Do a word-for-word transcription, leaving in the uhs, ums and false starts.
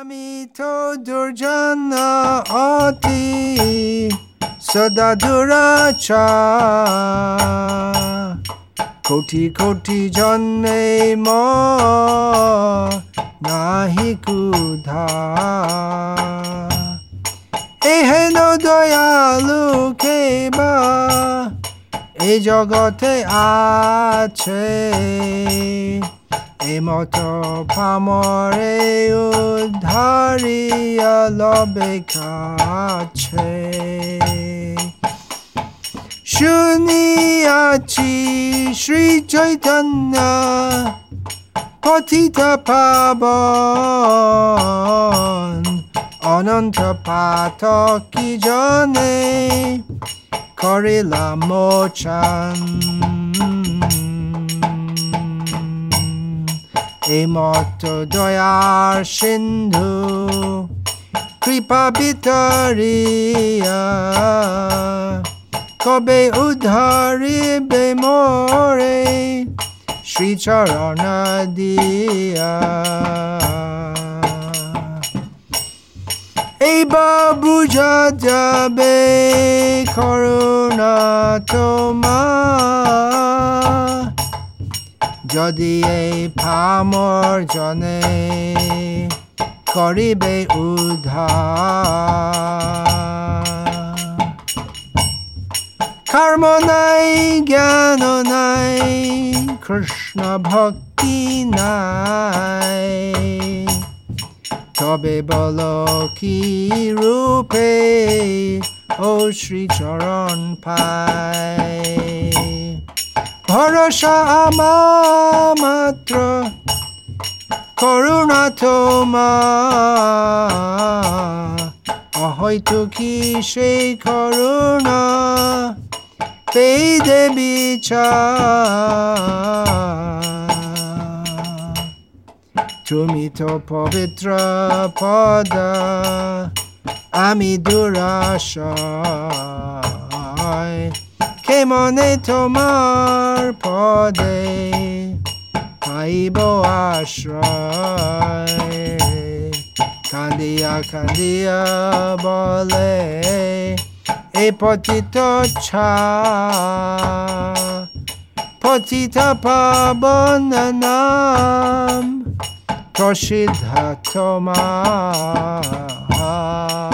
আমি তো দুর্জন অতি সদা দুরাচার কোটি কোটি জন্মে ম নাহি কুধা এহেন দয়ালু কেবা এই জগতে আছে এমত পামরে উদ্ধারিয়া লবে কাছে শুনিয়াছি শ্রী চৈতন্য পতিত পাবন অনন্ত পাতকি জনে করিলা মোচন এই মত দয়ার সিন্ধু কৃপা বিতরিয়া কবে উদ্ধারিবে মোরে শ্রীচরণ দিয়া এইবার বুঝা যাবে করুণা তোমার যদি এই পামর জনে করিবে উদ্ধার কর্ম নাই জ্ঞান নাই কৃষ্ণ ভক্তি নাই তবে বলো কি রূপে ও শ্রীচরণ পায় ভরসা আমার মাত্র করুণা তোমার অহৈতু কি সেই করুণা পেই দেবী তুমি তো পবিত্র পদ আমি দুরাশয় কেমনে তোমার পদে পাইব আশ্রয় কান্দিয়া কান্দিয়া বলে এ পতিত ছা পতিত পাবন নাম প্রসিদ্ধ তোমার